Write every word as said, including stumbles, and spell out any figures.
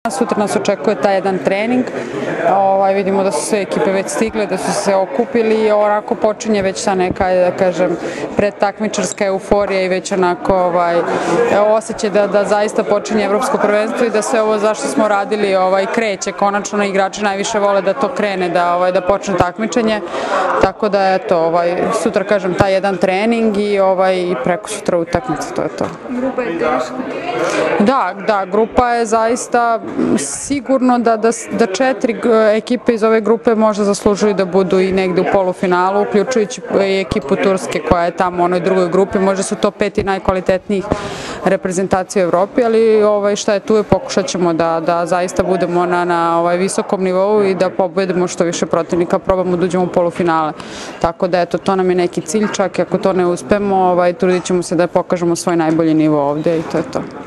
Sutra nas očekuje taj jedan trening, ovaj, vidimo da su sve ekipe već stigle, da su se okupili i onako počinje već ta neka, da kažem, predtakmičarska euforija i već onako ovaj, osjećaj da, da zaista počinje evropsko prvenstvo i da sve ovo zašto smo radili ovaj, kreće, konačno igrači najviše vole da to krene, da, ovaj, da počne takmičenje, tako da eto, ovaj, sutra kažem taj jedan trening i, ovaj, i preko sutra utakmica, to je to. Grupa je teška. Da, da, grupa je zaista sigurno da, da, da četiri ekipe iz ove grupe možda zaslužuju da budu i negde u polufinalu, uključujući i ekipu Turske koja je tamo u onoj drugoj grupi, možda su to peti najkvalitetnijih reprezentacija u Evropi, ali ovaj, šta je tu je pokušat ćemo da, da zaista budemo na, na ovaj, visokom nivou i da pobedimo što više protivnika, probamo da uđemo u polufinale. Tako da eto, to nam je neki cilj, čak i ako to ne uspemo, ovaj, trudit ćemo se da pokažemo svoj najbolji nivo ovde i to je to.